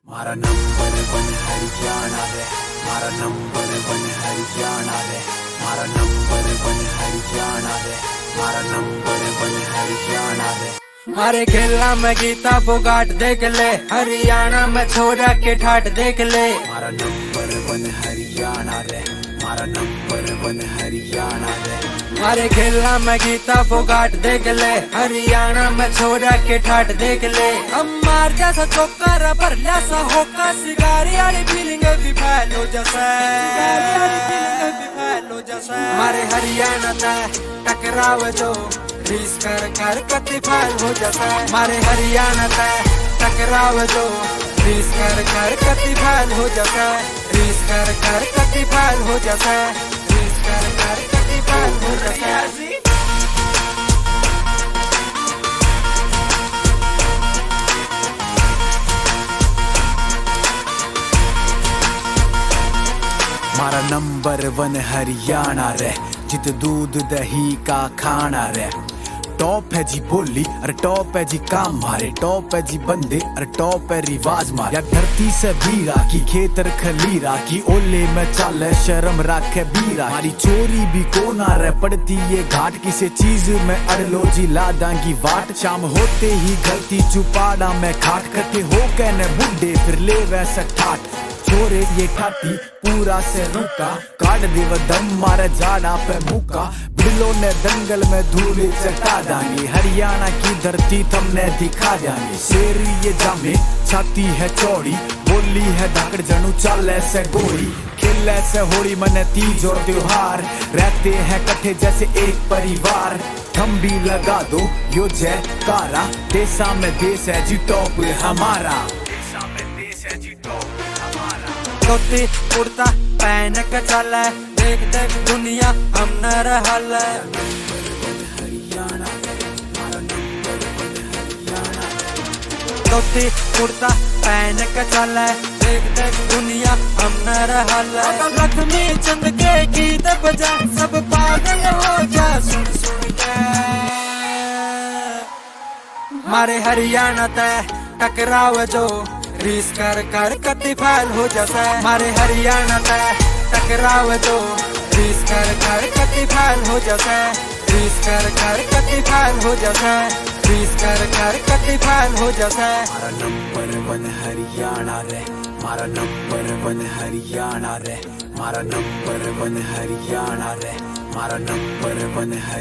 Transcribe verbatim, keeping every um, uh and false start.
मारा number one Haryana रे, मारा नंबर वन हरियाणा रे, मारा नंबर वन हरियाणा रे, मारा नंबर वन हरियाणा रे। मारे खेला में गीता फोगाट देख ले, हरियाणा में छोरा के ठाट देख ले। मारा नंबर वन हरियाणा रे, मारा नंबर वन हरियाणा रे। मारे खेला में गीता फोगाट देख ले, हरियाणा में छोरा के ठाट देख ले। हम मार जैसा चौका रबर जैसा होका, सिगारी वाली फीलिंग भी फैलो जैसा, सिगारी वाली फीलिंग भी फैलो जैसा। मारे हरियाणा तय टकराव जो रीस कर कर कति फैल हो जैसा। मारे हरियाणा तय टकराव जो रीस कर कर कति फैल हो जैसा, रीस कर कर कति फैल हो जैसा, रीस कर कर कति फैल हो जैसा। मारा नंबर वन हरियाणा रे, जित दूध दही का खाना रे। टॉप है जी बोली अरे टॉप है जी काम मारे, टॉप है जी बंदे अरे टॉप है रिवाज मारे। या धरती से बीरा की खेतर खलीरा की, ओले में चाले शर्म राखे बीरा। हमारी चोरी भी कोना रे पड़ती ये घाट, किसी चीज में अड़लो जी लादांगी वाट। शाम होते ही गलती चुपाड़ा में खाट, कटे हो कहने बुड्ढे फिर ले वैसा ठाट। छोरे ये ठाटी पूरा से रुका, काट देव दम मारे जाड़ा पे मुका। बिलो ने दंगल में धूल चटा दांगे, हरियाणा की धरती तुमने दिखा जाएंगे। शेर ये जामे छाती है चौड़ी, बोली है धाकड़ जनू चाले से गोरी। खेले से होली मने तीज और त्योहार, रहते हैं कट्ठे जैसे एक परिवार। हम भी लगा दो यो जयकारा, देशा में देश है जी टॉप हमारा, देशा में देश है जी टॉप हमारा। धोती कुर्ता पहन के चले, देख देख दुनिया हम न रहल। धोती कुर्ता पहन के चले, देख देख दुनिया हम न रहल। लक्ष्मी चंद के गीत बजा, सब पागल हो जा सुन सुन के। मारे हरियाणा तय टकराव जो रीस कर कर कति फैल हो जैसा। मारे हरियाणा तय टकराव जो रीस कर कर कति फैल हो जैसा, रीस कर कर कति फैल हो जैसा, रीस कर कर कति फैल हो जैसा। मारा नंबर वन हरियाणा रे, मारा नंबर वन हरियाणा रे, मारा नंबर वन हरियाणा रे, मारा नंबर वन हरियाणा।